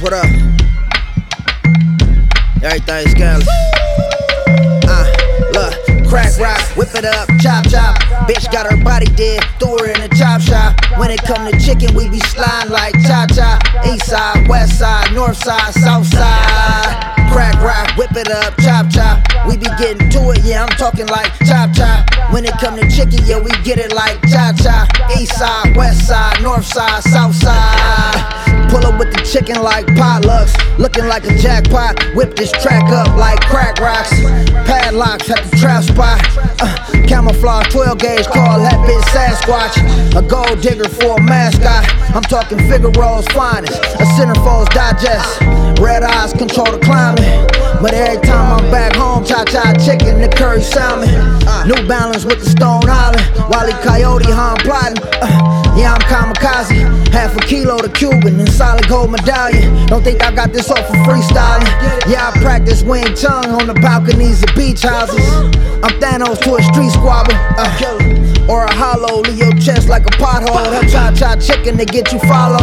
what up? Everything's scandalous. Look, crack rock, whip it up, chop chop. Bitch got her body dead, threw her in the chop shop. When it come to chicken, we be sliding like cha-cha. East side, west side, north side, south side. Crack rock, whip it up, chop chop. We be getting to it, yeah, I'm talking like chop chop. When it come to chicken, yeah, we get it like cha-cha. East side, west side, north side, south side. Pull up with the chicken like potlucks, looking like a jackpot. Whip this track up like crack rocks. Padlocks at the trap spot. Camouflage 12 gauge, call that bitch Sasquatch. A gold digger for a mascot. I'm talking Figaro's finest, a centerfold's digest. Red eyes control the climate. But every time I'm back home, cha-cha chicken, the curry salmon. New Balance with the Stone Island. Wally Coyote, how I'm plotting. Yeah, I'm kamikaze. Half a kilo to Cuban and solid gold medallion. Don't think I got this off for freestyling. Yeah, I practice Wing Chun on the balconies of beach houses. I'm Thanos to a street squabble. Or a hollow, leave your chest like a pothole. That cha-cha chicken to get you followed.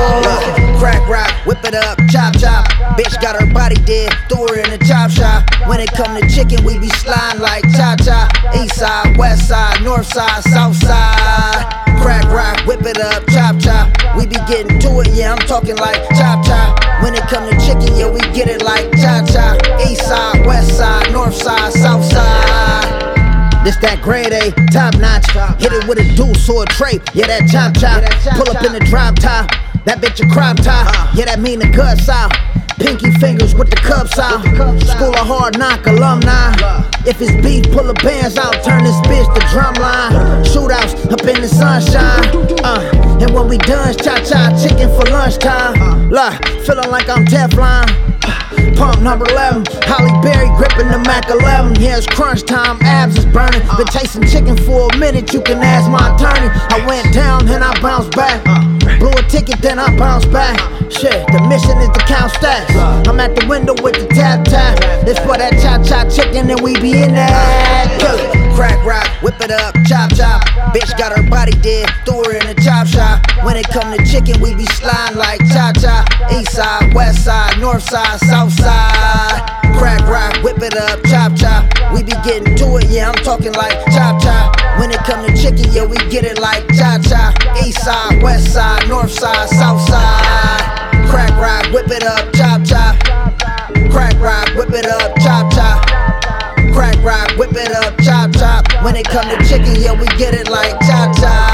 Crack rock, whip it up, chop chop. Bitch got her body dead, threw her in the chop shop. When it come to chicken, we be sliding like cha-cha. East side, west side, north side, south side. Crack rock, whip it up, chop chop. We be getting to it, yeah, I'm talking like chop chop. When it come to chicken, yeah, we get it like cha-cha. East side, west side, north side, south side. This that grade A, top notch. Hit it with a deuce or a tray, yeah, that chop chop. Pull up in the drop top, that bitch a crop top. Yeah, that mean the guts out. Pinky fingers with the cups out. School of Hard Knock alumni. If it's beef, pull the bands out. Turn this bitch to drumline. Shootouts up in the sunshine. And when we done, cha-cha chicken for lunchtime. Feeling like I'm Teflon. Pump number 11, Holly Berry gripping the Mac 11. Yeah, it's crunch time, abs is burning. Been chasing chicken for a minute, you can ask my attorney. I went down, then I bounced back. Blew a ticket, then I bounced back. Shit, the mission is to count stacks. I'm at the window with the tap tap. It's for that cha-cha chicken and we be in that. Crack rock, whip it up, chop chop. Bitch got her body dead, threw her in the chop shop. When it come to chicken, we be sliding like cha-cha. East side, west side, north side, south side. Crack rock, whip it up, chop chop. We be getting to it, yeah, I'm talking like chop chop. When it come to chicken, yeah, we get it like cha-cha. East side, west side, north side, south side. Crack rock, whip it up, chop chop. Crack rock, whip it up, chop chop. Crack rock, whip it up, chop chop. When it come to chicken, yeah, we get it like cha-cha.